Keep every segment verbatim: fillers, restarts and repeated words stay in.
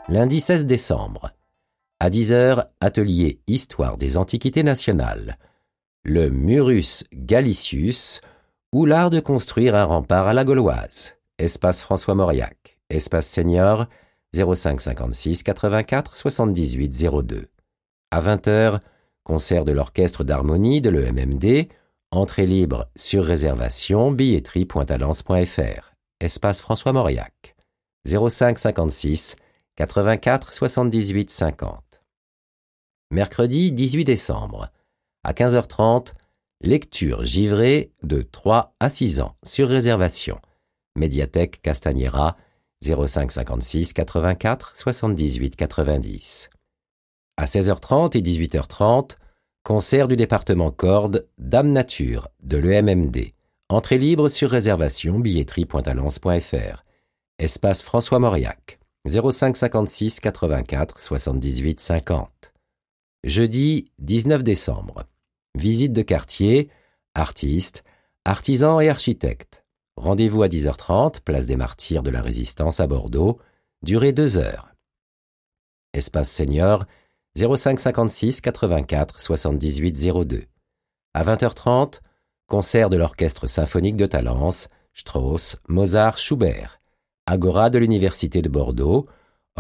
Lundi seize décembre. À dix heures, atelier Histoire des Antiquités nationales. Le Murus Gallicius ou l'art de construire un rempart à la gauloise. Espace François Mauriac. Espace senior zéro cinq cinquante-six quatre-vingt-quatre soixante-dix-huit zéro deux. À vingt heures, concert de l'orchestre d'harmonie de l'E M M D. Entrée libre sur réservation billetterie point talence point f r. Espace François Mauriac. zéro cinq cinquante-six quatre-vingt-quatre soixante-dix-huit cinquante. Mercredi dix-huit décembre. À quinze heures trente, lecture givrée de trois à six ans sur réservation. Médiathèque Castagnera, zéro cinq cinquante-six quatre-vingt-quatre soixante-dix-huit quatre-vingt-dix. À seize heures trente et dix-huit heures trente, concert du département cordes Dame Nature de l'E M M D. Entrée libre sur réservation billetterie point talence point f r. Espace François Mauriac, zéro cinq cinquante-six quatre-vingt-quatre soixante-dix-huit cinquante. Jeudi dix-neuf décembre. Visite de quartier, artistes, artisans et architectes. Rendez-vous à dix heures trente, place des Martyrs de la Résistance à Bordeaux. Durée deux heures. Espace senior, zéro cinq cinquante-six quatre-vingt-quatre soixante-dix-huit zéro deux. À vingt heures trente, concert de l'Orchestre symphonique de Talence, Strauss, Mozart, Schubert. Agora de l'Université de Bordeaux,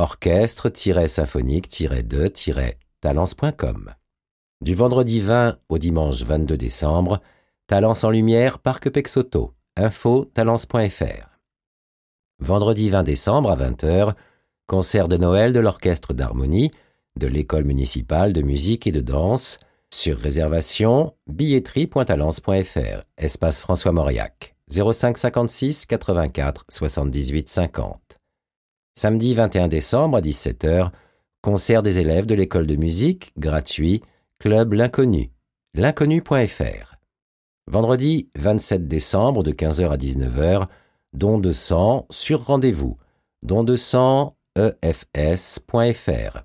orchestre-symphonique-de-talence point com. Du vendredi vingt au dimanche vingt-deux décembre, Talence en lumière, Parc Pexoto. Info talence point f r. Vendredi vingt décembre à vingt heures, concert de Noël de l'Orchestre d'harmonie de l'École municipale de musique et de danse. Sur réservation, billetterie point talence point f r. Espace François Mauriac, zéro cinq cinquante-six quatre-vingt-quatre soixante-dix-huit cinquante. Samedi vingt et un décembre à dix-sept heures, concert des élèves de l'École de musique, gratuit, Club L'Inconnu, l'inconnu point f r. Vendredi vingt-sept décembre de quinze heures à dix-neuf heures, don de sang sur rendez-vous, don de sang e f s point f r.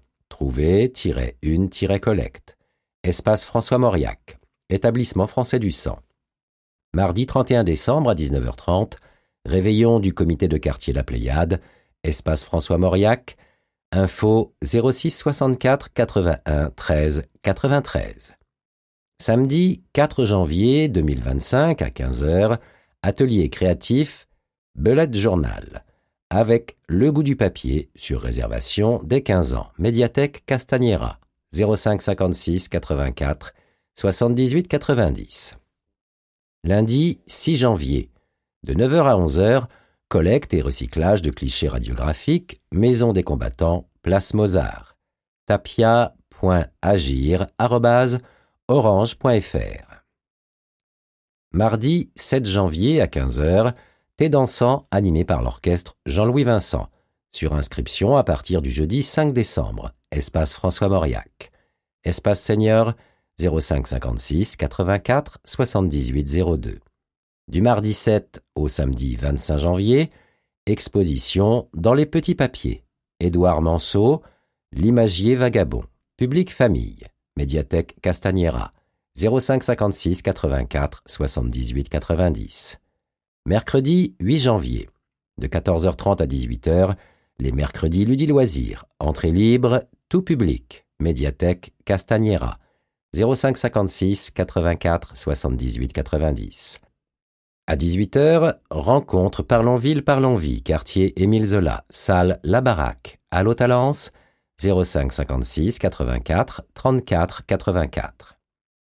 Trouver-une-collecte. Espace François Mauriac, établissement français du sang. Mardi trente et un décembre à dix-neuf heures trente, réveillon du comité de quartier La Pléiade, espace François Mauriac, info zéro six soixante-quatre quatre-vingt-un treize quatre-vingt-treize. Samedi quatre janvier deux mille vingt-cinq à quinze heures, atelier créatif Bullet Journal, avec Le goût du papier sur réservation dès quinze ans. Médiathèque Castagnera, zéro cinq cinquante-six quatre-vingt-quatre soixante-dix-huit quatre-vingt-dix. Lundi six janvier, de neuf heures à onze heures, collecte et recyclage de clichés radiographiques, Maison des combattants, place Mozart. tapia point agir arobase orange point f r. Mardi sept janvier à quinze heures, thé dansant animé par l'orchestre Jean-Louis Vincent. Sur inscription à partir du jeudi cinq décembre. Espace François Mauriac. Espace senior zéro cinq cinquante-six quatre-vingt-quatre soixante-dix-huit zéro deux. Du mardi sept au samedi vingt-cinq janvier, exposition dans les petits papiers. Édouard Manceau, L'imagier vagabond. Public famille. Médiathèque Castagnera, zéro cinq cinquante-six quatre-vingt-quatre soixante-dix-huit quatre-vingt-dix. Mercredi huit janvier, de quatorze heures trente à dix-huit heures, les mercredis Ludi-Loisirs, entrée libre, tout public, Médiathèque Castagnera, zéro cinq cinquante-six quatre-vingt-quatre soixante-dix-huit quatre-vingt-dix. À dix-huit heures, rencontre Parlons-Ville, Parlons-Vie, quartier Émile Zola, salle La Baraque, Allo Talence, zéro cinq cinquante-six quatre-vingt-quatre trente-quatre quatre-vingt-quatre.